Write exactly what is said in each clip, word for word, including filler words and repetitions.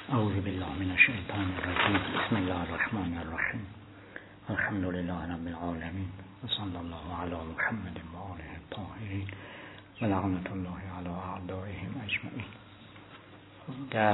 اعوذ بالله من الشیطان الرجیم. بسم الله الرحمن الرحیم. الحمد لله رب العالمین و صلی الله علی محمد و آله الطاهرین و لعنت الله علی اعدائهم اجمعین. در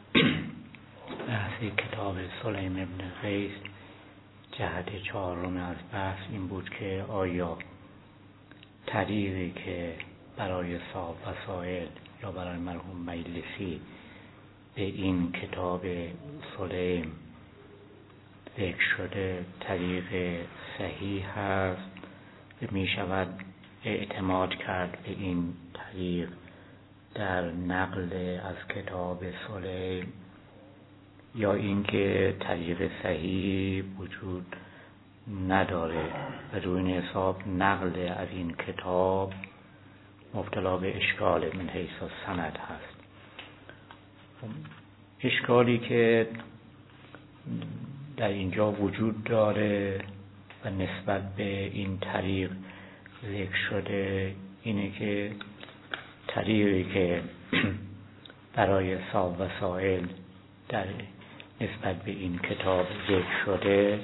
بحث کتاب سلیم ابن قیس جهت چهارم از بحث این بود که آیا طریقی که برای صاحب وسائل یا برای مرحوم مجلسی به این کتاب سلیم ذکر شده طریق صحیح هست، می شود اعتماد کرد به این طریق در نقل از کتاب سلیم، یا اینکه طریق صحیح وجود نداره و روی این حساب نقل از این کتاب مبتلا به اشکال من حیث السند هست. اشکالی که در اینجا وجود داره و نسبت به این طریق ذکر شده اینه که طریقی که برای صاحب وسائل در نسبت به این کتاب ذکر شده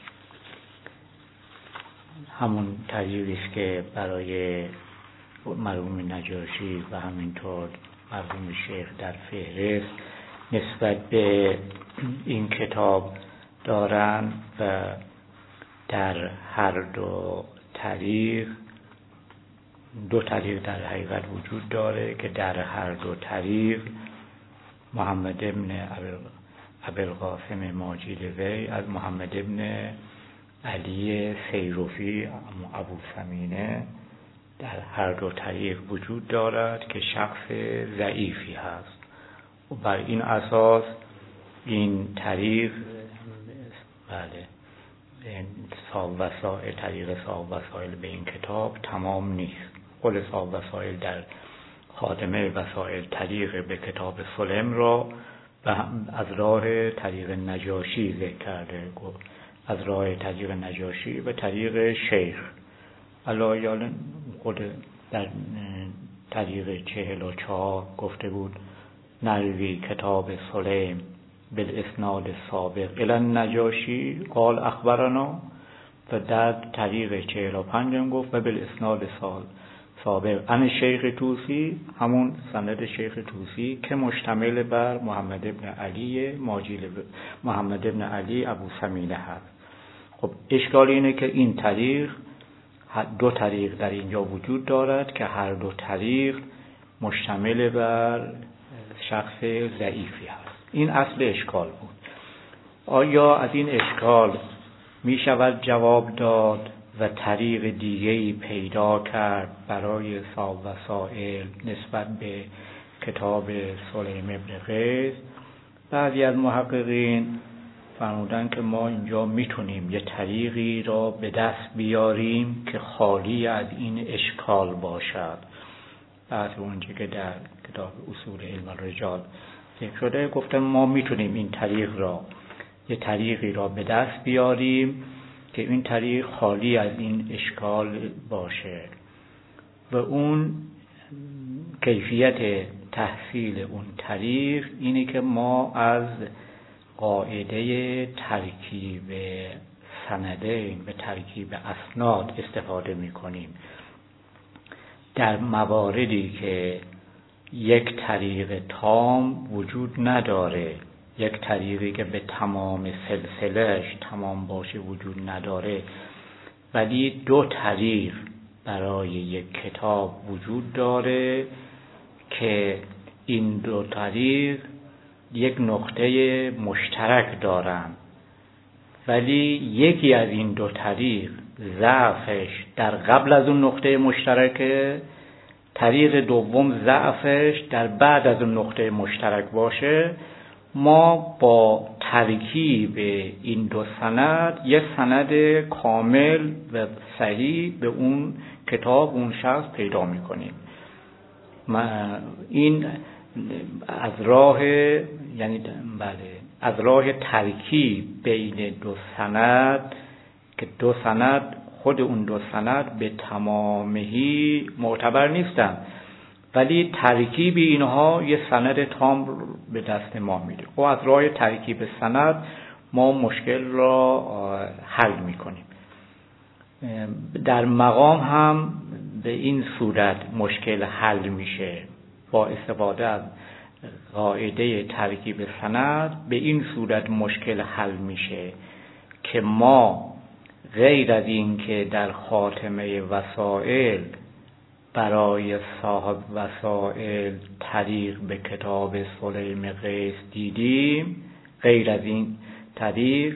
همون طریقی است که برای مرحوم نجاشی و همینطور مرحوم شیخ در فهرست نسبت به این کتاب دارن و در هر دو طریق دو طریق در حقیقت وجود داره که در هر دو طریق محمد ابن ابوالقاسم ماجیلوی از محمد ابن علی سیروفی ابو سمینه در هر دو طریق وجود دارد که شخص ضعیفی هست و بر این اساس این طریق بله صاحب وسائل طریق صاحب وسائل به این کتاب تمام نیست. قول صاحب وسائل در خاتمه وسائل طریق به کتاب سلیم را از راه طریق نجاشی ذکر کرده، از راه طریق نجاشی و طریق شیخ علایال خود در طریق چهل و چهار گفته بود نروی کتاب سلیم بالاسناد سابق الی النجاشی قال اخبرنا، و در طریق چهل و پنج هم گفت و بالاسناد سابق ان شیخ طوسی، همون سند شیخ طوسی که مشتمل بر محمد ابن علی ماجیل محمد ابن علی ابو سمینه هست. خب اشکال اینه که این طریق دو طریق در اینجا وجود دارد که هر دو طریق مشتمل بر شخص ضعیفی هست. این اصل اشکال بود. آیا از این اشکال می شود جواب داد و طریق دیگه‌ای پیدا کرد برای صاحب وسائل نسبت به کتاب سلیم ابن قیس؟ بعضی از محققین فرمودن که ما اینجا میتونیم یه طریقی را به دست بیاریم که خالی از این اشکال باشد. بعضی اونجا که در کتاب اصول علم الرجال ذکر شده گفتن ما میتونیم این طریق را یه طریقی را به دست بیاریم که این طریق خالی از این اشکال باشه و اون کیفیت تحصیل اون طریق اینه که ما از قاعده ترکیب سندین به ترکیب اسناد استفاده میکنیم. در مواردی که یک طریق تام وجود نداره، یک طریقی که به تمام سلسلهش تمام باشه وجود نداره، ولی دو طریق برای یک کتاب وجود داره که این دو طریق یک نقطه مشترک دارند، ولی یکی از این دو طریق ضعفش در قبل از اون نقطه مشترکه، طریق دوم ضعفش در بعد از اون نقطه مشترک باشه، ما با ترکیب این دو سند یک سند کامل و صحیح به اون کتاب اون شخص پیدا میکنیم. این از راه یعنی بله از راه ترکیب بین دو سند که دو سند خود اون دو سند به تمامهی معتبر نیستن، ولی ترکیب اینها یه سند تام به دست ما میده. و از راه ترکیب سند ما مشکل را حل میکنیم. در مقام هم به این صورت مشکل حل میشه با استفاده از قاعده ترکیب سند. به این صورت مشکل حل میشه که ما غیر از این که در خاتمه وسائل برای صاحب وسائل طریق به کتاب سلیم قیس دیدیم، غیر از این طریق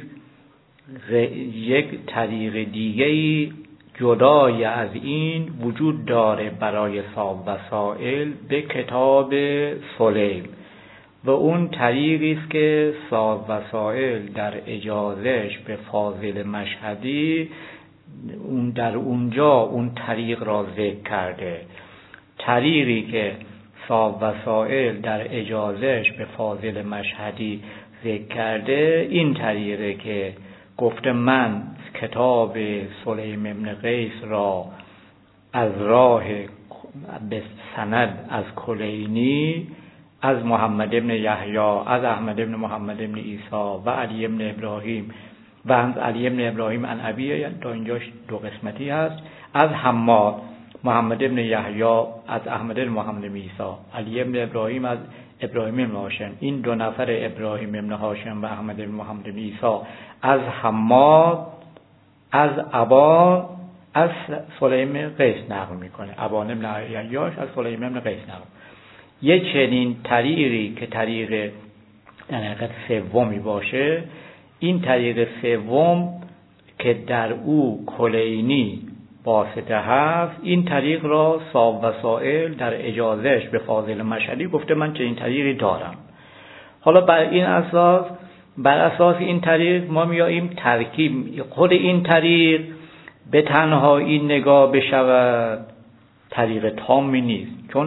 یک طریق دیگه‌ای جدای از این وجود داره برای صاحب وسائل به کتاب سلیم و اون طریقی است که صاحب وسائل در اجازهش به فاضل مشهدی اون در اونجا اون طریق را ذکر کرده. طریقی که صاحب وسائل در اجازهش به فاضل مشهدی ذکر کرده این طریقه که گفته من کتاب سلیم ابن قیس را از راه به سند از کلینی، از محمد ابن یحیی، از احمد ابن محمد ابن عیسی و علی ابن ابراهیم و از علی ابن ابراهیم عن ابی، تا اینجاش دو قسمتی هست، از حماد محمد ابن یحیی از احمد ابن محمد ابن عیسی، علی ابن ابراهیم از ابراهیم ابن هاشم، این دو نفر ابراهیم ابن هاشم و احمد ابن محمد ابن عیسی از حماد از ابا از سلیم قیس نقل میکنه. ابان ابن عیاش از سلیم ابن قیس نقل. یک چنین طریقی که طریق در حقیقت سومی باشه، این طریق سوم که در او کلینی واسطه هست، این طریق را صاحب وسائل در اجازهش به فاضل مشهدی گفته من چنین طریقی دارم. حالا بر این اساس بر اساس این طریق ما میاییم ترکیب. خود این طریق به تنهایی نگاه بشود طریق تامی نیست، چون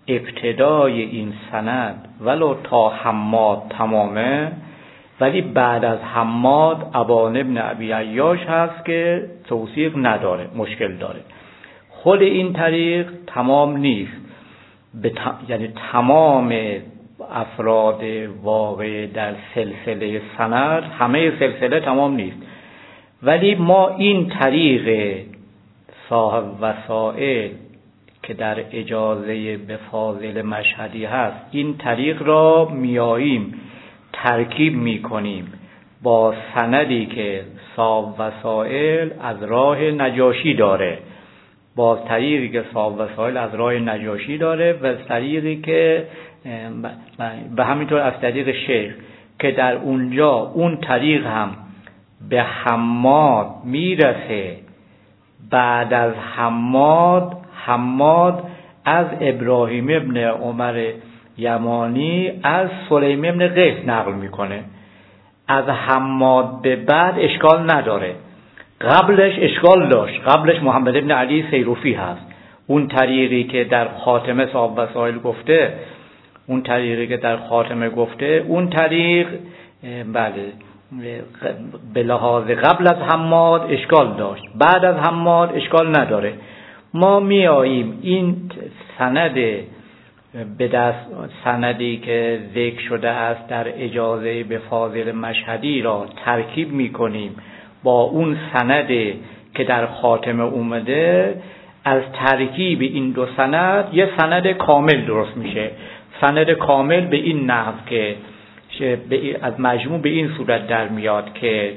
ابتدای این سند ولو تا حماد تمامه، ولی بعد از حماد ابان ابن ابی عیاش هست که توثیق نداره، مشکل داره. خود این طریق تمام نیست، ت... یعنی تمام افراد واقع در سلسله سند همه سلسله تمام نیست، ولی ما این طریق صاحب وسائل که در اجازه به فاضل مشهدی هست، این طریق را میاییم ترکیب میکنیم با سندی که صاحب وسائل از راه نجاشی داره، با طریقی که صاحب وسائل از راه نجاشی داره و طریقی که به همینطور از طریق شیخ که در اونجا اون طریق هم به حماد میرسه. بعد از حماد حماد از ابراهیم ابن عمر یمانی از سلیم ابن قیس نقل میکنه. از حماد به بعد اشکال نداره، قبلش اشکال داشت. قبلش محمد ابن علی سیروفی هست، اون طریقی که در خاتمه صاحب وسائل گفته، اون طریقی که در خاتمه گفته، اون طریق بله به لحاظ قبل از حماد اشکال داشت، بعد از حماد اشکال نداره. ما می آییم این سند به دست سندی که ذکر شده است در اجازه به فاضل مشهدی را ترکیب می کنیم با اون سند که در خاتمه اومده. از ترکیب این دو سند یه سند کامل درست میشه. سند کامل به این نحو که از مجموع به این صورت در میاد که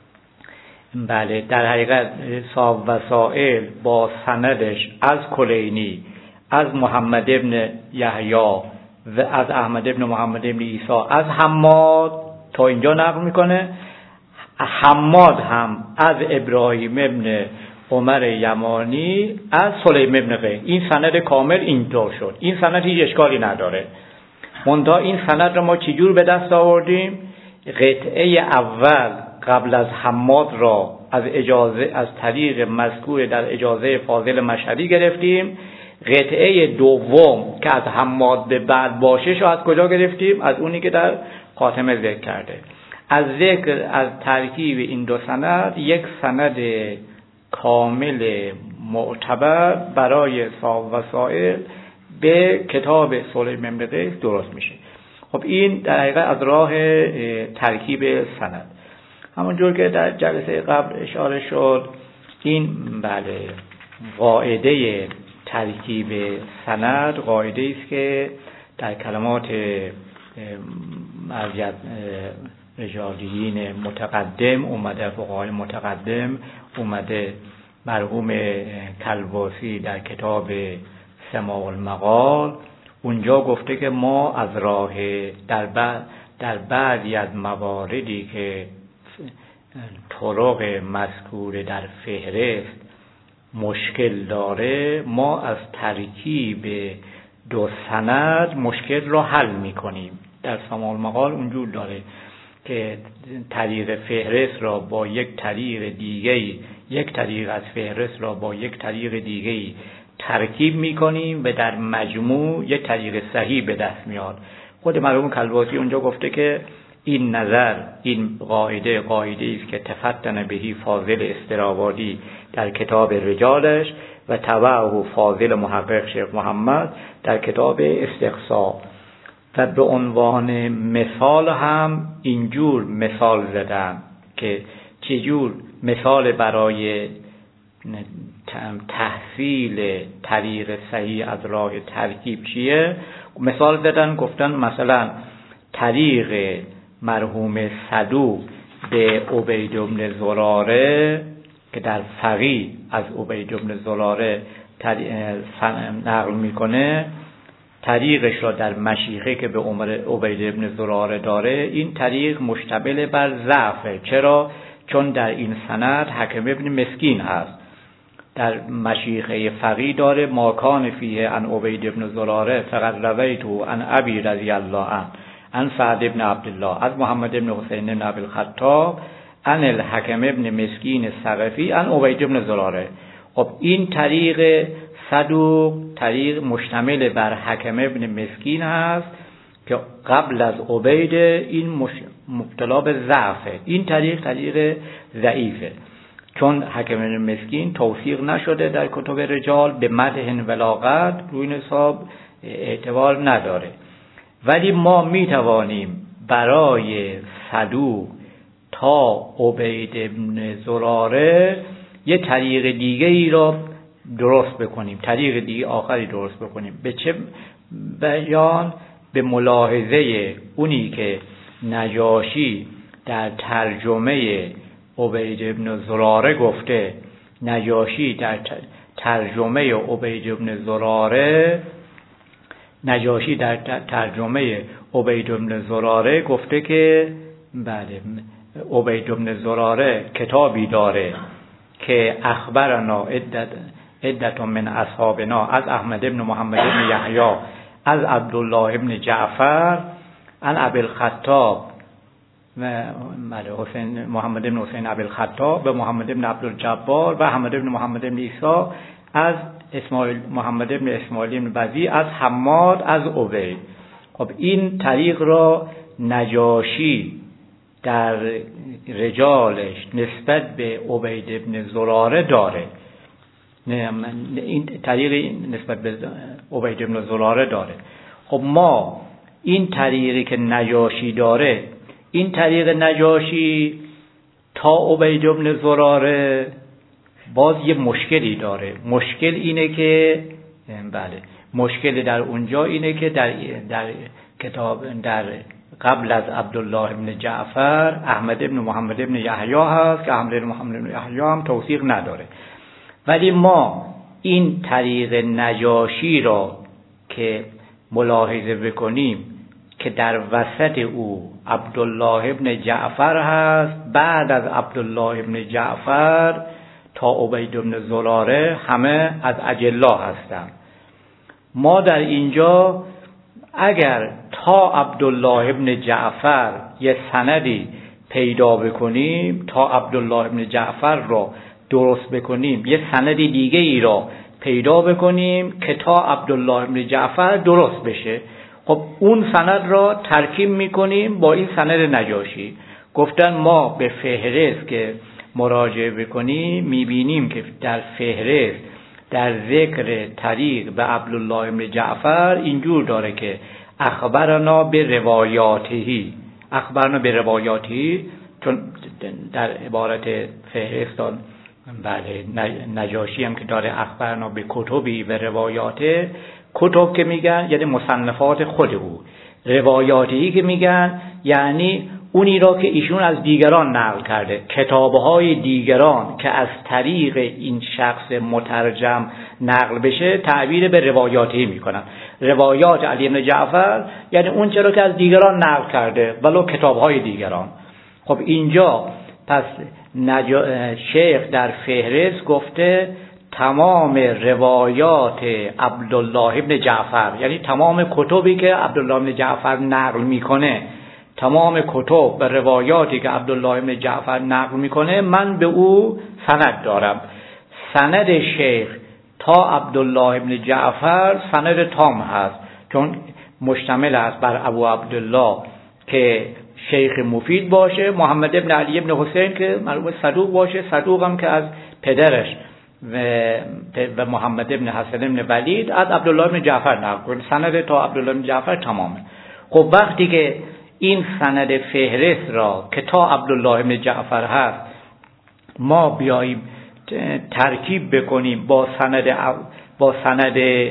بله در حقیقت صاحب وسائل با سندش از کلینی، از محمد ابن یحیی و از احمد ابن محمد ابن عیسی، از حماد تا اینجا نقل میکنه. حماد هم از ابراهیم ابن عمر یمانی از سلیم ابن قیس. این سند کامل اینطور شد. این سند هیچ اشکالی نداره. منتها این سند رو ما چجور به دست آوردیم؟ قطعه اول قبل از حماد را از اجازه از طریق مذکور در اجازه فاضل مشهدی گرفتیم. قطعه دوم که از حماد به بعد باشه شو از کجا گرفتیم؟ از اونی که در خاتمه ذکر کرده. از ذکر از ترکیب این دو سند یک سند کامل معتبر برای صاحب وسائل به کتاب صلح مملو قیس درست میشه. خب این در حقیقت از راه ترکیب سند. همونجور که در جلسه قبل اشاره شد، این بله قاعده ترکیب سند قاعده است که در کلمات مرجع رجالیین متقدم اومده، فقهای متقدم اومده. مرحوم کلباسی در کتاب سماع المقال اونجا گفته که ما از راه در بعض در بعضی از مواردی که طرق مذکور در فهرست مشکل داره، ما از ترکیب دو سند مشکل را حل میکنیم. در سماع المقال اونجور داره که طریق فهرست را با یک طریق دیگه‌ای، یک طریق از فهرست را با یک طریق دیگه‌ای ترکیب میکنیم و در مجموع یک طریق صحیح به دست میاد. خود مرحوم کلباسی اونجا گفته که این نظر، این قاعده قاعده است که تفتن بهی فاضل استرابادی در کتاب رجالش و تبعه فاضل محقق شیخ محمد در کتاب استقصا. و به عنوان مثال هم اینجور مثال زدن که چجور مثال برای تحصیل طریق صحیح از راه ترکیب چیه. مثال زدن، گفتن مثلا طریق مرحوم صدوق به عبید بن زراره که در فقیه از عبید بن زراره نقل میکنه، طریقش را در مشیخه که به عمر عبید بن زراره داره، این طریق مشتمل بر ضعفه. چرا؟ چون در این سند حکم ابن مسکین هست. در مشیخه فقیه داره ماکان فیه عن عبید بن زراره فقط رویتو عن ابی رضی الله عنه عن سعد بن عبدالله از محمد بن حسین بن ابی الخطاب عن الحکم ابن مسکین ثقفی عن عبید بن زراره. خب این طریق صدوق طریق مشتمل بر حکم ابن مسکین هست که قبل از عبید این مبتلا به ضعفه. این طریق طریق ضعیفه چون حکم ابن مسکین توثیق نشده در کتب رجال، به مدح ولاغت روی حساب اعتبار نداره. ولی ما می توانیم برای صدوق تا عبید بن زراره یه طریق دیگه ای را درست بکنیم، طریق دیگه آخری درست بکنیم. به چه بیان؟ به ملاحظه اونی که نجاشی در ترجمه عبید بن زراره گفته. نجاشی در ترجمه عبید بن زراره نجاشی در ترجمه عبید بن زراره گفته که بله عبید بن زراره کتابی داره که اخبرنا عدت عدت من اصحابنا از احمد بن محمد بن یحیی از عبدالله بن جعفر عن ابی الخطاب و حسین محمد بن حسین ابی الخطاب به محمد بن عبدالجبار و احمد بن محمد بن عیسی از اسماعیل محمد بن اسماعیل بن بزی از حماد از عبید. خب این طریق را نجاشی در رجالش نسبت به عبید بن زراره داره. نه این طریق نسبت به عبید بن زراره داره. خب ما این طریقی که نجاشی داره، این طریق نجاشی تا عبید بن زراره باز یه مشکلی داره. مشکل اینه که بله مشکل در اونجا اینه که در در کتاب در قبل از عبدالله بن جعفر احمد بن محمد بن یحیی هست که احمد بن محمد بن یحیی هم توثیق نداره. ولی ما این طریق نجاشی را که ملاحظه بکنیم که در وسط او عبدالله بن جعفر هست، بعد از عبدالله بن جعفر تا عبید بن زراره همه از اجلا هستند. ما در اینجا اگر تا عبدالله بن جعفر یه سندی پیدا بکنیم، تا عبدالله بن جعفر را درست بکنیم، یه سند دیگه ای را پیدا بکنیم که تا عبدالله بن جعفر درست بشه، خب اون سند را ترکیب میکنیم با این سند نجاشی. گفتن ما به فهرست که مراجعه بکنیم میبینیم که در فهرست در ذکر طریق به عبدالله بن جعفر اینجور داره که اخبرنا به روایاتی، اخبرنا به روایاتی، چون در عبارت فهرستان بله نجاشی هم که داره اخبرنا به کتبی و روایاته، کتب که میگن یعنی مصنفات خود او، روایاتی که میگن یعنی اونی را که ایشون از دیگران نقل کرده، کتابهای دیگران که از طریق این شخص مترجم نقل بشه تعبیر به روایاتی میکنن. روایات علی بن جعفر یعنی اون چرا که از دیگران نقل کرده ولو کتابهای دیگران. خب اینجا پس نجا... شیخ در فهرست گفته تمام روایات عبدالله بن جعفر، یعنی تمام کتبی که عبدالله بن جعفر نقل میکنه، تمام کتب و روایاتی که عبدالله بن جعفر نقل میکنه من به او سند دارم. سند شیخ تا عبدالله بن جعفر سند تام هست، چون مشتمل است بر ابو عبدالله که شیخ مفید باشه، محمد ابن علی ابن حسین که معلومه صدوق باشه، صدوق هم که از پدرش و, و محمد ابن حسن ابن ولید از عبدالله ابن جعفر نقل کنه. سند تا عبدالله ابن جعفر تمامه. خب وقتی که این سند فهرست را که تا عبدالله ابن جعفر هست ما بیاییم ترکیب بکنیم با سند با سند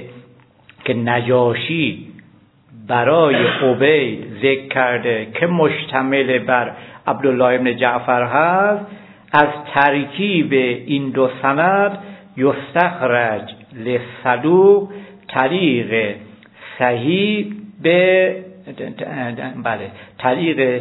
که نجاشی برای عبید ذکر کرده که مشتمل بر عبدالله ابن جعفر هست، از ترکیب این دو سند یستخرج للصدوق طریق صحیح به بله طریق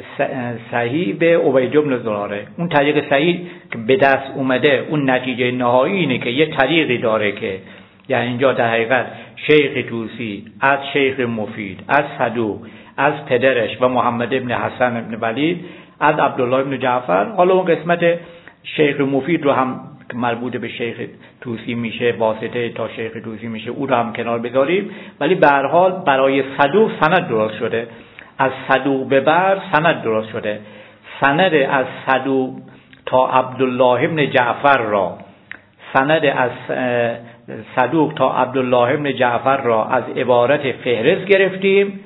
صحیح به عبید بن زراره. اون طریق صحیح که به دست اومده اون نتیجه نهایی اینه که یه طریقی داره که یعنی اینجا در حقیقت شیخ طوسی از شیخ مفید از صدوق از پدرش و محمد ابن حسن ابن ولید از عبدالله ابن جعفر. حالا اون قسمت شیخ مفید رو هم مربوط به شیخ طوسی میشه، واسطه تا شیخ طوسی میشه، او رو هم کنار بذاریم، ولی به هر حال برای صدوق سند درست شده، از صدوق به بعد سند درست شده. سند از صدوق تا عبدالله ابن جعفر را، سند از صدوق تا عبدالله ابن جعفر را از عبارت فهرست گرفتیم،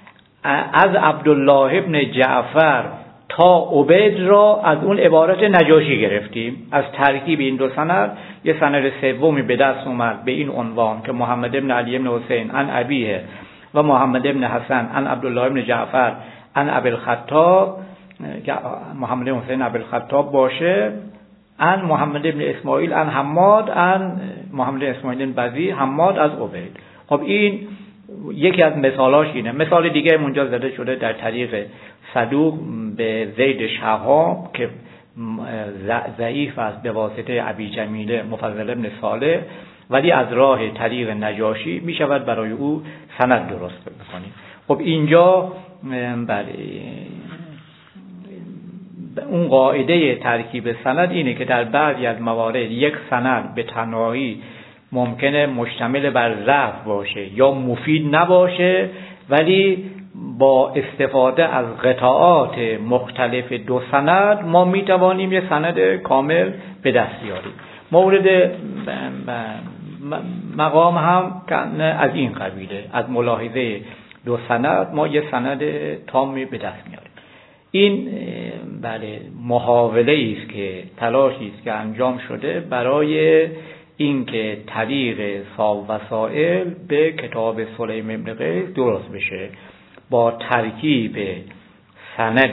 از عبدالله ابن جعفر تا عبید را از اون عبارت نجاشی گرفتیم. از ترکیب این دو سند یه سند سومی به دست اومد به این عنوان که محمد ابن علی ابن حسین عن ابیه و محمد ابن حسن عن عبدالله ابن جعفر عن ابی الخطاب، محمد ابن حسین ابی الخطاب باشه، عن محمد ابن اسماعیل عن حماد عن محمد اسماعیل بن بزی حماد از عبید. خب این یکی از مثالاش اینه. مثال دیگه اونجا زده شده در طریق صدوق به زید شهاب که ضعیف است به واسطه ابی جمیله مفضل ابن صالح، ولی از راه طریق نجاشی می شود برای او سند درست بکنیم. خب اینجا بله اون قاعده ترکیب سند اینه که در بعضی از موارد یک سند به تنهایی ممکنه مشتمل بر ضعف باشه یا مفید نباشه، ولی با استفاده از قطعات مختلف دو سند ما میتوانیم یک سند کامل به دست بیاریم. مورد مقام هم از این قبیله، از ملاحظه دو سند ما یک سند تامی به دست میاریم. این بله محاوله است که تلاشی است که انجام شده برای اینکه طریق صاحب وسائل به کتاب سلیم ابن قیس درست بشه با ترکیب سند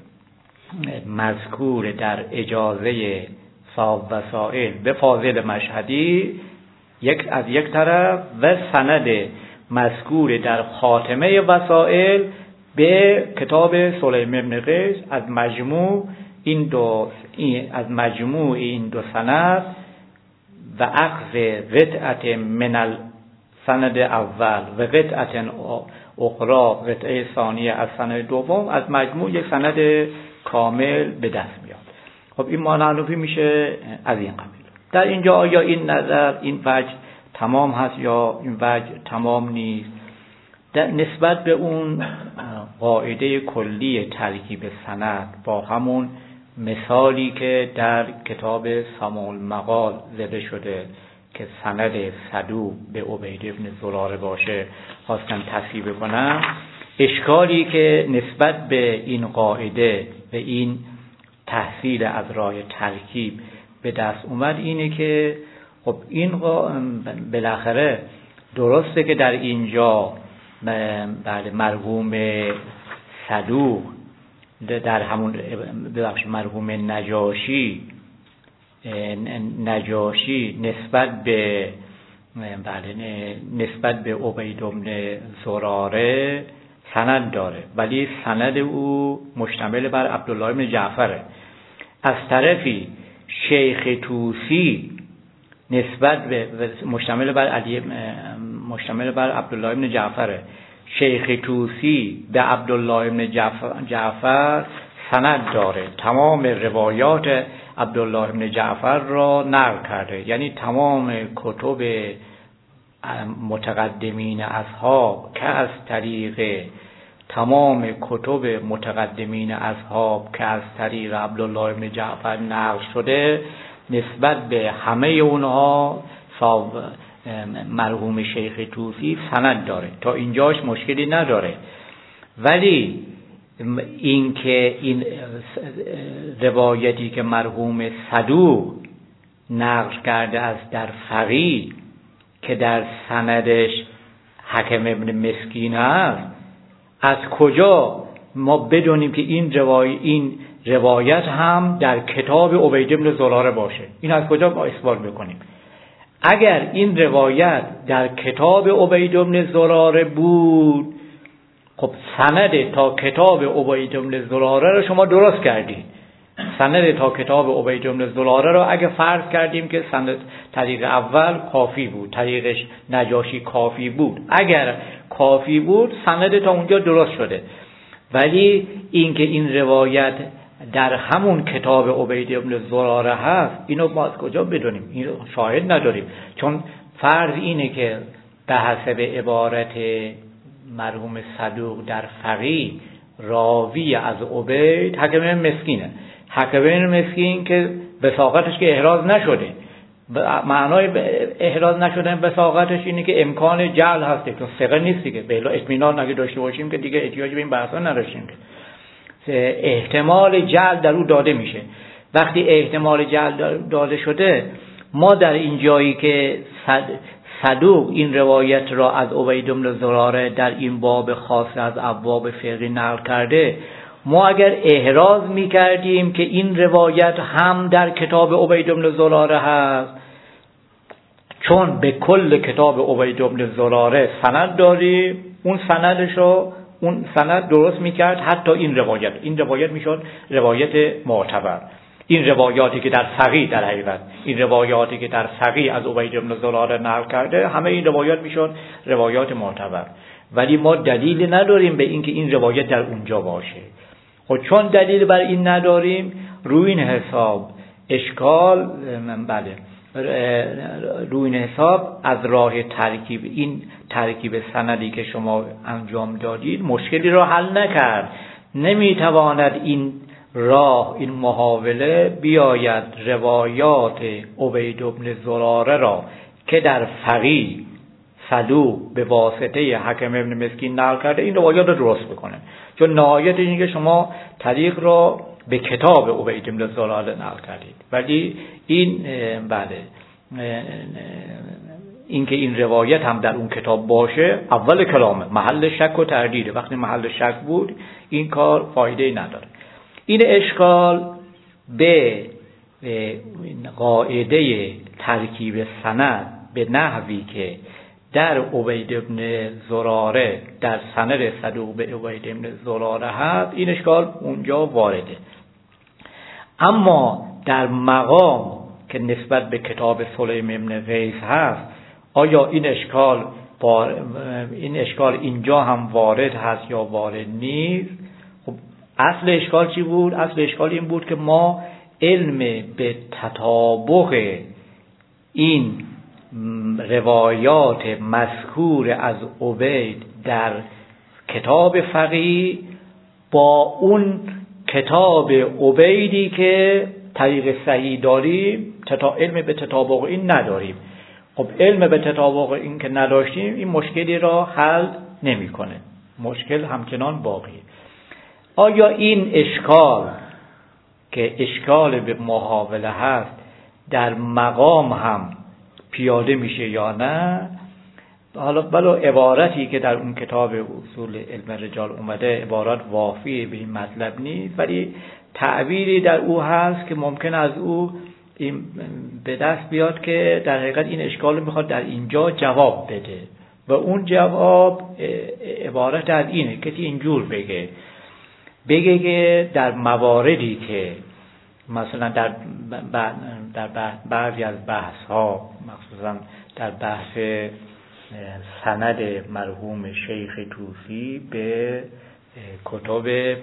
مذکور در اجازه صاحب وسائل به فاضل مشهدی یک از یک طرف و سند مذکور در خاتمه وسائل به کتاب سلیم ابن قیس از مجموع این دو از مجموع این دو سند و اخذ قطعت من السند اول و قطعت اخرى قطعه ثانیه از سند دوم از مجموع یک سند کامل به دست میاد. خب این معنی میشه از این قبیل. در اینجا آیا این نظر این وجه تمام هست یا این وجه تمام نیست؟ در نسبت به اون قاعده کلی ترکیب سند با همون مثالی که در کتاب سماع المقال زده شده که سند صدوق به عبید ابن زراره باشه خواستم تصحیح بکنم. اشکالی که نسبت به این قاعده و این تحصیل از راه ترکیب به دست اومد اینه که خب این بالاخره درسته که در اینجا بله مرحوم صدوق در همون ببخشید مرحوم نجاشی نجاشی نسبت به بله نسبت به عبید بن زراره سند داره، ولی سند او مشتمل بر عبدالله بن جعفره. از طرفی شیخ طوسی نسبت به مشتمل بر علی مشتمل بر عبدالله بن جعفره. شیخ طوسی به عبدالله بن جعفر, جعفر سند داره، تمام روایات عبدالله بن جعفر را نقل کرده، یعنی تمام کتب متقدمین اصحاب که از طریق تمام کتب متقدمین اصحاب که از طریق عبدالله بن جعفر نقل شده نسبت به همه اونها مرحوم شیخ طوسی سند داره، تا اینجاش مشکلی نداره. ولی این که این روایتی که مرحوم صدوق نقل کرده از در فقیه که در سندش حکم ابن مسکین هست، از کجا ما بدونیم که این روایت این روایت هم در کتاب عبید بن زراره باشه؟ این از کجا ما اثبات بکنیم؟ اگر این روایت در کتاب عبید بن زراره بود، خب سند تا کتاب عبید بن زراره رو شما درست کردید. سند تا کتاب عبید بن زراره رو اگه فرض کردیم که سند طریق اول کافی بود، طریقش نجاشی کافی بود، اگر کافی بود سند تا اونجا درست شده. ولی اینکه این روایت در همون کتاب عبید بن زراره هست، اینو ما از کجا بدونیم؟ اینو شاهد نداریم، چون فرض اینه که به حسب عبارت مرحوم صدوق در فقیه راوی از عبید حکم مسکینه. حکم مسکین که وثاقتش که احراز نشده، معنای احراز نشدن وثاقتش اینه که امکان جعل هسته، چون ثقه نیست دیگه. به الا اطمینان نگه داشته باشیم که دیگه احتیاج به این بحثا نداشتیم که احتمال جعل در او داده میشه. وقتی احتمال جعل داده شده، ما در این جایی که صدوق این روایت را از عبید بن زراره در این باب خاص از ابواب فقهی نقل کرده، ما اگر احراز میکردیم که این روایت هم در کتاب عبید بن زراره هست، چون به کل کتاب عبید بن زراره سند داریم، اون سندشو اون سند درست میکرد حتی این روایت این روایت میشد روایت معتبر. این روایاتی که در فقیه در حقیقت این روایاتی که در فقیه از عبید بن زراره نقل کرده، همه این روایات میشد روایات معتبر. ولی ما دلیل نداریم به اینکه این روایت در اونجا باشه. خب چون دلیل بر این نداریم، روی این حساب اشکال بله روی این حساب از راه ترکیب این ترکیب سندی که شما انجام دادید مشکلی را حل نکرد. نمیتواند این راه این محاوله بیاید روایات عبید بن زراره را که در فقیه صدوق به واسطه حکم ابن مسکین نقل کرده این روایات را درست بکنه، چون نهایت اینه که شما طریق را به کتاب عبید بن زراره نقل کردید. ولی این بله این که این روایت هم در اون کتاب باشه اول کلامه، محل شک و تردیده. وقتی محل شک بود این کار فایده نداره. این اشکال به قاعده ترکیب سند به نحوی که در عبید بن زراره در سند صدوق به عبید بن زراره هست، این اشکال اونجا وارده. اما در مقام که نسبت به کتاب سلیم ابن قیس هست، آیا این اشکال این اشکال اینجا هم وارد هست یا وارد نیست؟ خب اصل اشکال چی بود؟ اصل اشکال این بود که ما علم به تطابق این روایات مذکور از عبید در کتاب فقیه با اون کتاب عبیدی که طریق صحیح داریم علم به تطابق این نداریم. خب علم به تطابق این که نداشتیم این مشکلی را حل نمیکنه، مشکل همچنان باقیه. آیا این اشکال که اشکال به محاوله هست در مقام هم پیاده میشه یا نه؟ حالا بلو عبارتی که در اون کتاب اصول علم رجال اومده عبارات وافی به این مطلب نیست، ولی تعبیری در او هست که ممکن از او این به دست بیاد که در حقیقت این اشکال رو میخواد در اینجا جواب بده و اون جواب عبارت از اینه. کسی اینجور بگه بگه که در مواردی که مثلا در در بعضی از بحث ها، مخصوصا در بحث سند مرحوم شیخ طوسی به کتب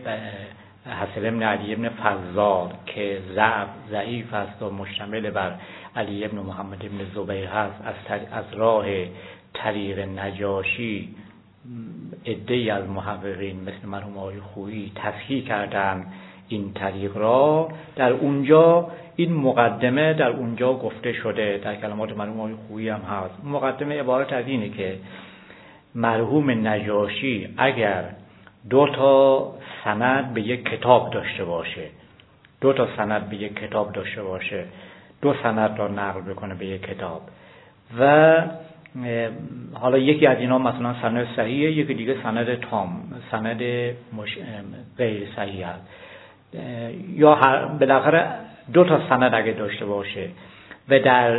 حسن بن علی بن فضال که ضعف ضعیف است و مشتمل بر علی بن محمد بن زبیر هست، از از راه طریق نجاشی عده‌ای از محققین مثل مرحوم آقای خویی تصحیح کردن این طریق را. در اونجا این مقدمه در اونجا گفته شده، در کلمات مرحوم آقای خویی هم هست. مقدمه عبارت از اینه که مرحوم نجاشی اگر دو تا سند به یک کتاب داشته باشه، دو تا سند به یک کتاب داشته باشه، دو سند را نقل بکنه به یک کتاب و حالا یکی از اینا مثلا سند صحیحه، یکی دیگه سند تام، سند مش... غیر صحیح است، یا هر بالاخره دو تا سند اگه داشته باشه و در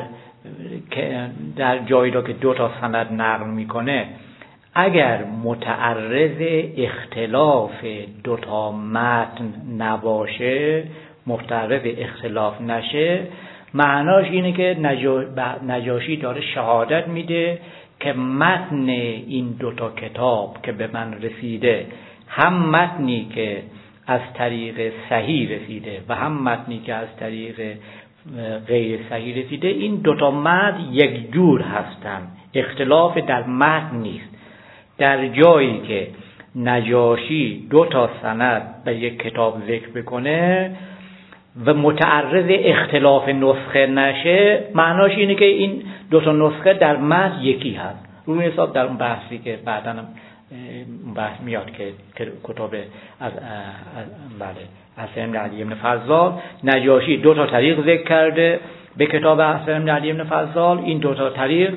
در جایی را که دو تا سند نقل میکنه اگر متعرض اختلاف دو تا متن نباشه، متعرض اختلاف نشه، معناش اینه که نجاشی داره شهادت میده که متن این دو تا کتاب که به من رسیده هم متنی که از طریق صحیح رسیده و هم متنی که از طریق غیر صحیح رسیده، این دو تا متن یک جور هستن، اختلاف در متن نیست. در جایی که نجاشی دو تا سند به یک کتاب ذکر بکنه و متعرض اختلاف نسخه نشه، معناش اینه که این دو تا نسخه در متن یکی هست. روی حساب در اون بحثی که بعداً بحث میاد که کتاب از بله حسن بن علی بن فضال، نجاشی دو تا طریق ذکر کرده به کتاب حسن بن علی بن فضال، این دو تا طریق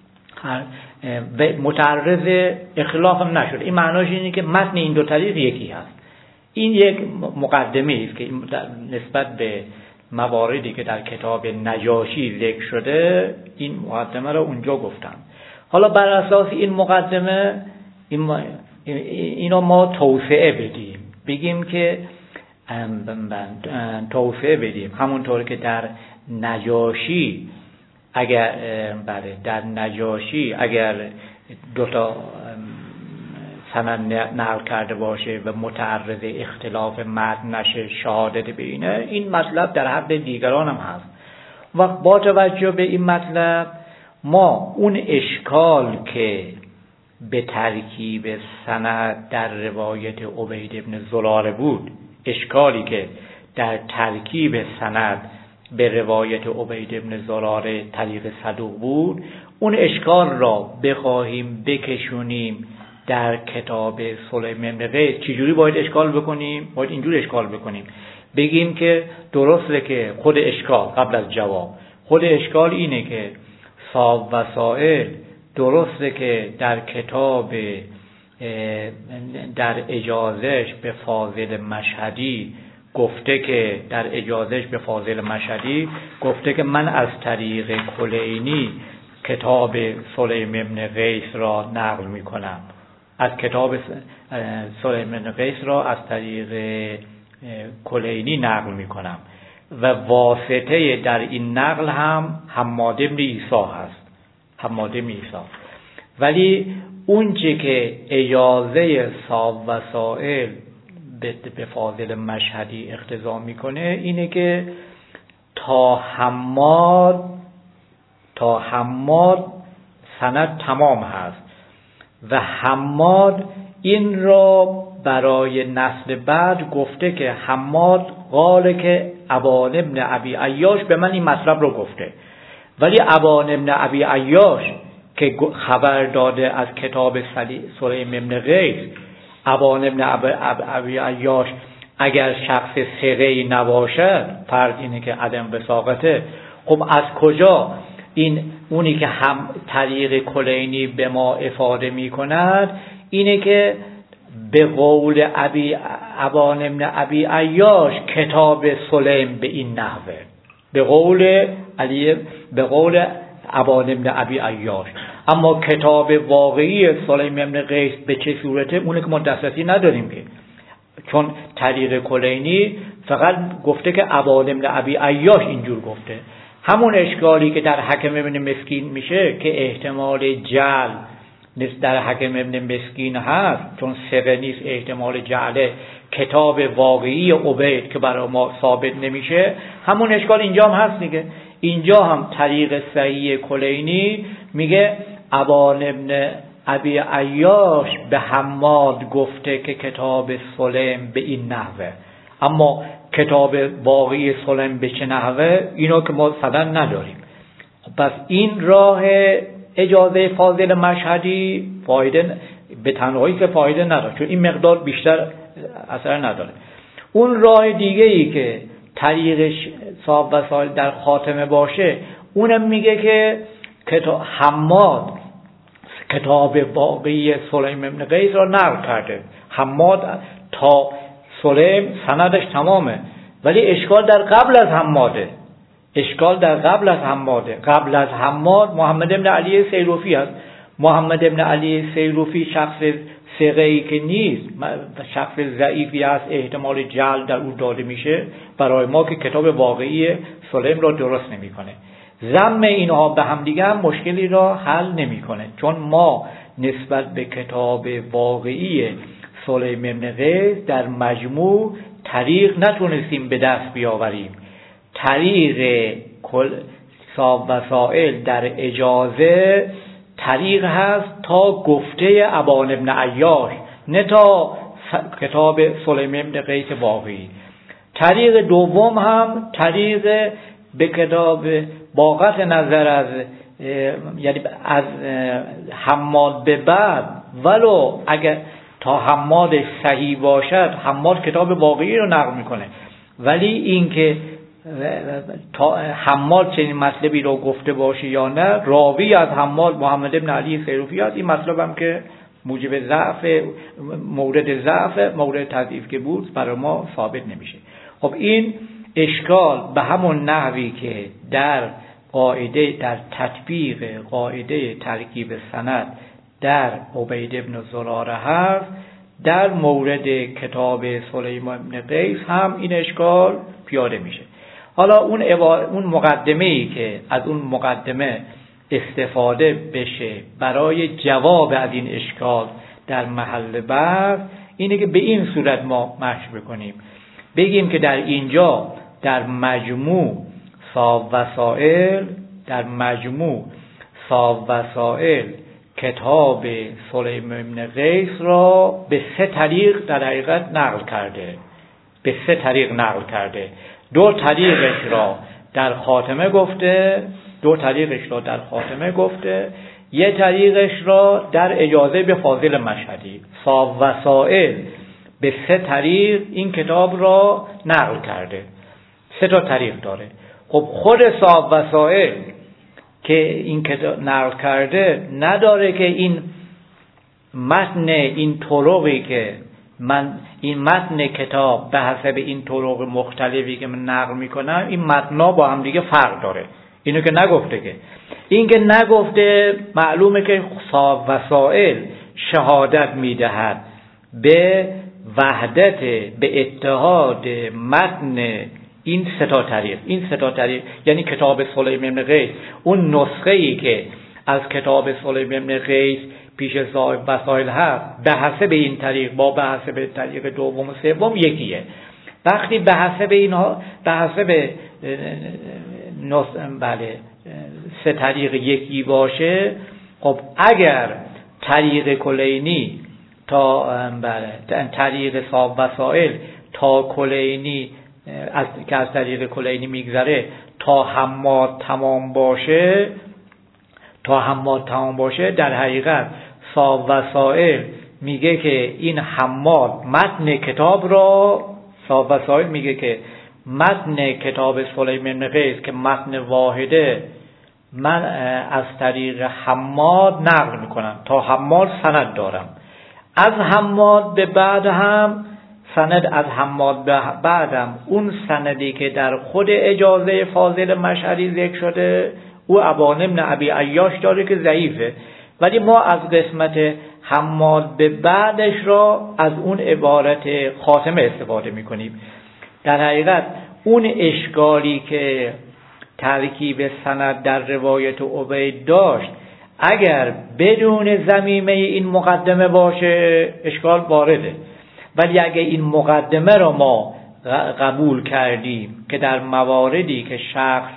متعرض اختلاف هم نشد. این معناش اینه که متن این دو طریق یکی هست. این یک مقدمه است که نسبت به مواردی که در کتاب نجاشی ذکر شده این مقدمه رو اونجا گفتم. حالا بر اساس این مقدمه این اینو ما توسعه بدیم، بگیم که توسعه بدیم همونطور که در نجاشی اگر بله در نجاشی اگر دو تا سند نقل کرده باشه و متعرض اختلاف متن نشه، شهادت به اینه، این مطلب در حق دیگران هم هست. و با توجه به این مطلب ما اون اشکال که به ترکیب سند در روایت عبید بن زراره بود، اشکالی که در ترکیب سند به روایت عبید بن زراره طریق صدوق بود، اون اشکال را بخواهیم بکشونیم در کتاب سلیمان بن قیس، چجوری باید اشکال بکنیم؟ باید اینجور اشکال بکنیم، بگیم که درسته که خود اشکال قبل از جواب، خود اشکال اینه که صاحب وسائل درسته که در کتاب در اجازهش به فاضل مشهدی گفته که در اجازهش به فاضل مشهدی گفته که من از طریق کلینی کتاب سلیمان بن قیس را نقل می کنم، از کتاب سلیمان بن قیس را از طریق کلینی نقل می کنم و واسطه در این نقل هم حماد بن عیسی هست، حماد بن عیسی. ولی اون چه که اجازه صاحب وسائل به فاضل مشهدی اقتضا میکنه اینه که تا حماد تا حماد سند تمام هست و حماد این را برای نسل بعد گفته که حماد قاله که ابان ابن ابی عیاش به من این مطلب رو گفته ولی ابان ابن ابی عیاش که خبر داده از کتاب سلیم ابن قیس، ابان ابن ابی عیاش اگر شخص ثقه‌ای نباشد، فرض اینه که عدم وثاقته، خب از کجا این اونی که هم طریق کلینی به ما افاده می کند اینه که به قول ابی ابان ابن ابی عیاش کتاب سلیم به این نحوه، به قول علی به قول ابان ابن ابی عیاش. اما کتاب واقعی سلیم ابن قیس به چه صورته اونه که ما دسترسی نداریم، که چون طریق کلینی فقط گفته که ابان ابن ابی عیاش اینجور گفته. همون اشکالی که در حکم ابن مسکین میشه که احتمال جعل در حکم ابن مسکین هست، چون ثقه نیست، احتمال جعل کتاب واقعی عبید که برای ما ثابت نمیشه، همون اشکال اینجا هم هست دیگه. اینجا هم طریق صحیح کلینی میگه ابان ابن ابی عیاش به حماد گفته که کتاب سلیم به این نحوه، اما کتاب واقعی سلیم به چه نحوه اینو که ما صدن نداریم. پس این راه اجازه فاضل مشهدی فایده به تنهایی که فایده نداره، چون این مقدار بیشتر اثر نداره. اون راه دیگه ای که طریق صاحب وسائل در خاتمه باشه، اونم میگه که کتاب حماد کتاب واقعی سلیم ابن قیس را نقل کرده. حماد تا سلیم سندش تمامه، ولی اشکال در قبل از حماده، اشکال در قبل از حماده. قبل از حماد محمد ابن علی سیروفی هست. محمد ابن علی سیروفی شخص ثقه‌ای که نیست، شخص ضعیفی است، احتمال جعل در او داده میشه برای ما که کتاب واقعی سلیم را درست نمیکنه. ضم اینها به هم دیگه هم مشکلی را حل نمیکنه، چون ما نسبت به کتاب واقعی سلیم ابن قیس در مجموع طریق نتونستیم به دست بیاوریم. طریق کل صاحب وسائل در اجازه طریق هست تا گفته ابان ابن عیاش، نه تا کتاب سلیم ابن قیس واقعی. طریق دوم هم طریق به کتاب باقت نظر از یعنی از حماد به بعد، ولو اگر تا حمادش صحیح باشد حماد کتاب واقعی رو نقل میکنه، ولی این که تا حماد چنین مطلبی رو گفته باشه یا نه، راوی از حماد محمد ابن علی سیروفی است. این مطلب هم که موجب ضعف، مورد ضعف، مورد تضعیف که بود برای ما ثابت نمیشه. خب این اشکال به همون نحوی که در قاعده در تطبیق قاعده ترکیب سند در عبید ابن زراره هست، در مورد کتاب سلیم ابن قیس هم این اشکال پیاده میشه. حالا اون اون مقدمه‌ای که از اون مقدمه استفاده بشه برای جواب از این اشکال در محل بحث اینه که به این صورت ما مشق بکنیم، بگیم که در اینجا در مجموع صاحب وسائل در مجموع صاحب وسائل کتاب سلیم ابن قیس را به سه طریق در حقیقت نقل کرده، به سه طریق نقل کرده. دو طریقش را در خاتمه گفته، دو طریقش را در خاتمه گفته، یه طریقش را در اجازه به فاضل مشهدی. صاحب وسائل به سه طریق این کتاب را نقل کرده، سه تا طریق داره. خب خود صاحب وسائل که این کتاب نقل کرده نداره که این متن این طرقی که من این متن کتاب به حسب این طرق مختلفی که من نقل میکنم این متن‌ها با هم دیگه فرق داره، اینو که نگفته. که این که نگفته معلومه که صاحب وسائل شهادت میدهد به وحدت، به اتحاد متن این سه تا طریق. این سه تا طریق یعنی کتاب سلیم ابن قیس، اون نسخه ای که از کتاب سلیم ابن قیس پیش صاحب وسائل هست به حسب این طریق با به حسب طریق دوم و سوم یکیه. وقتی به حسب اینها به حسب نص بله سه طریق یکی باشه، خب اگر طریق کلینی تا بله طریق صاحب وسائل تا کلینی از که از طریق کلینی میگذره تا حماد تمام باشه تا حماد تمام باشه در حقیقت صاحب وسائل میگه که این حماد متن کتاب را، صاحب وسائل میگه که متن کتاب سلیمان بن قیس که متن واحده من از طریق حماد نقل میکنم، تا حماد سند دارم. از حماد به بعد هم سند از حماد به بعدم اون سندی که در خود اجازه فاضل مشعری ذکر شده او ابان بن ابی عیاش داره که ضعیفه، ولی ما از قسمت حماد به بعدش را از اون عبارت خاتمه استفاده میکنیم. در حقیقت اون اشکالی که ترکیب سند در روایت عبید داشت اگر بدون ضمیمه این مقدمه باشه اشکال وارده، ولی اگه این مقدمه را ما قبول کردیم که در مواردی که شخص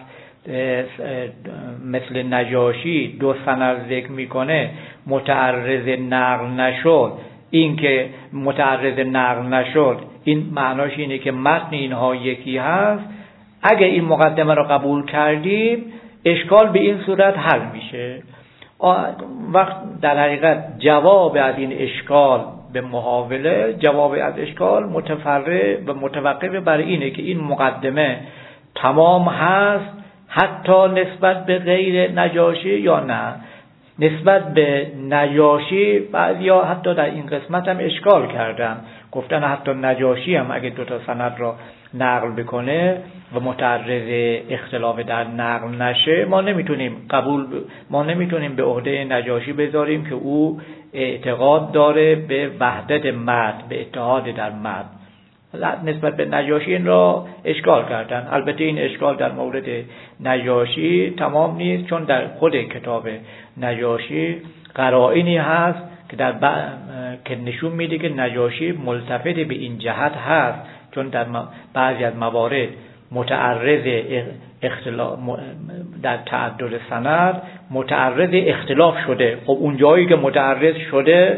مثل نجاشی دو سند ذکر میکنه متعرض نقل نشد، این که متعرض نقل نشد این معناش اینه که متن اینها یکی هست، اگه این مقدمه را قبول کردیم اشکال به این صورت حل میشه. وقت در حقیقت جواب از این اشکال به محاوله، جواب از اشکال متفرع و متوقف بر اینه که این مقدمه تمام هست حتی نسبت به غیر نجاشی یا نه. نسبت به نجاشی بعضیا حتی در این قسمت هم اشکال کردن، گفتن حتی نجاشی هم اگه دو تا سند را نقل بکنه و متعرض اختلاف در نقل نشه ما نمیتونیم قبول ب... ما نمیتونیم به عهده نجاشی بذاریم که او اعتقاد داره به وحدت متن، به اتحاد در متن. نسبت به نجاشی این را اشکال کردن. البته این اشکال در مورد نجاشی تمام نیست، چون در خود کتاب نجاشی قرائنی هست که در ب... که نشون میده که نجاشی ملتفت به این جهت هست، چون در بعضی از موارد متعرض اختلاف در تعدد سند متعرض اختلاف شده. خب اون جایی که متعرض شده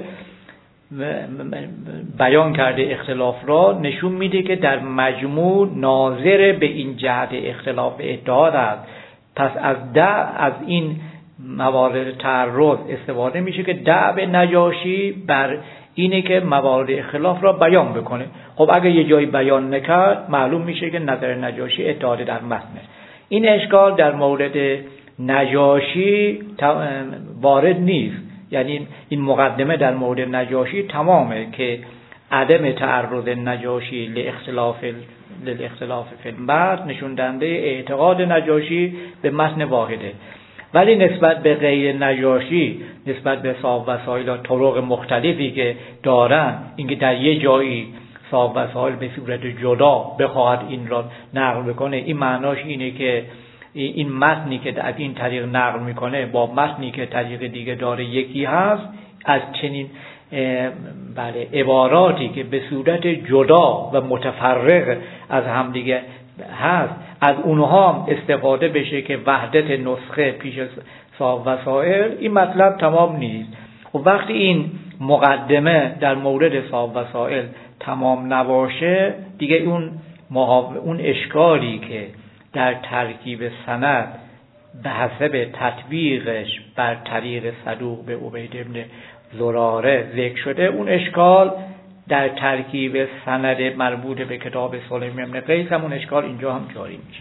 بیان کرده اختلاف را، نشون میده که در مجموع ناظر به این جهت اختلاف اتحاد است. پس از دع از این موارد تعرض استفاده میشه که دع نجاشی بر اینه که موارد اختلاف را بیان بکنه. خب اگه یه جایی بیان نکرد معلوم میشه که نظر نجاشی اتحاد در متنه. این اشکال در مورد نجاشی وارد نیست، یعنی این مقدمه در مورد نجاشی تمامه که عدم تعرض نجاشی لاختلاف للاختلاف فی المتن نشون دهنده اعتقاد نجاشی به متن واحده. ولی نسبت به غیر نجاشی، نسبت به صاحب وسائل طرق مختلفی که دارن، اینکه در یه جایی صاحب وسائل به صورت جدا بخواهد این را نقل بکنه، این معناش اینه که این متنی که از این طریق نقل میکنه با متنی که طریق دیگه داره یکی هست. از چنین بله عباراتی که به صورت جدا و متفرق از هم دیگه هست، از اونها هم استفاده بشه که وحدت نسخه پیش صاحب وسائل، این مطلب تمام نیست. و وقتی این مقدمه در مورد صاحب وسائل تمام نباشه دیگه اون اون اشکالی که در ترکیب سند به حسب تطبیقش بر طریق صدوق به عبید بن زراره ذکر شده، اون اشکال در ترکیب سند مربوط به کتاب سلیمان بن قیس همون اشکال اینجا هم جاری میشه.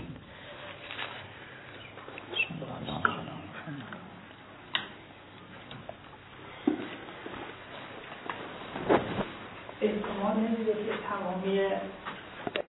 احتمال نمیده که تمامی